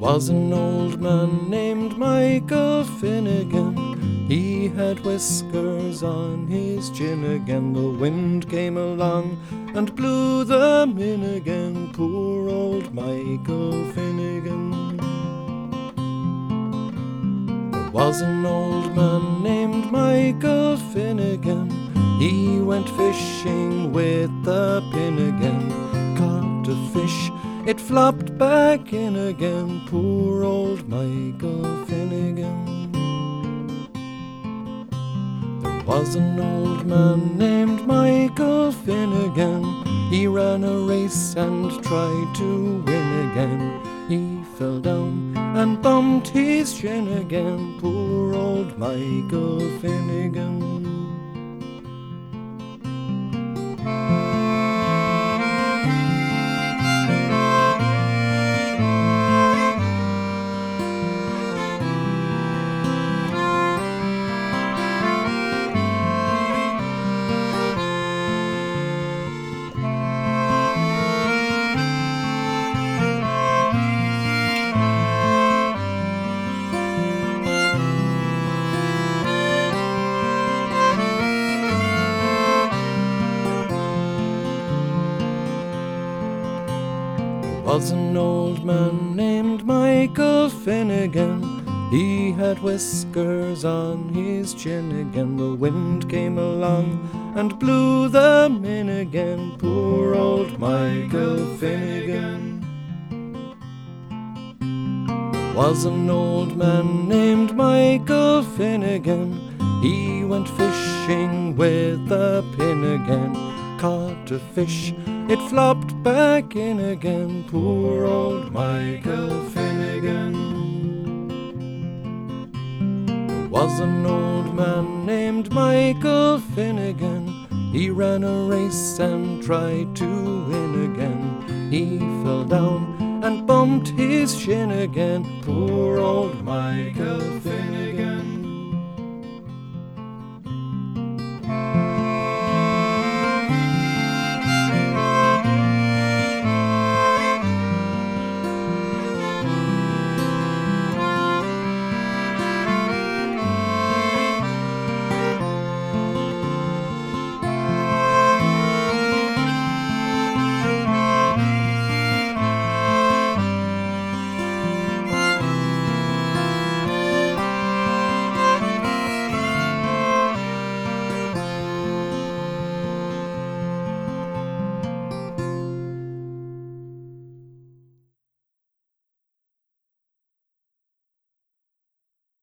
Was an old man named Michael Finnegan. He had whiskers on his chin again. The wind came along and blew them in again. Poor old Michael Finnegan. There was an old man named Michael Finnegan. He went fishing with the pin again. Caught a fish, it flopped back in again. Poor old Michael Finnegan. There was an old man named Michael Finnegan. He ran a race and tried to win again. He fell down and bumped his shin again. Poor old Michael Finnegan. Was an old man named Michael Finnegan. He had whiskers on his chin again. The wind came along and blew them in again. Poor old Michael Finnegan. Was an old man named Michael Finnegan. He went fishing with a pin again. Caught a fish, it flopped back in again. Poor old Michael Finnegan. There was an old man named Michael Finnegan. He ran a race and tried to win again. He fell down and bumped his shin again. Poor old Michael Finnegan.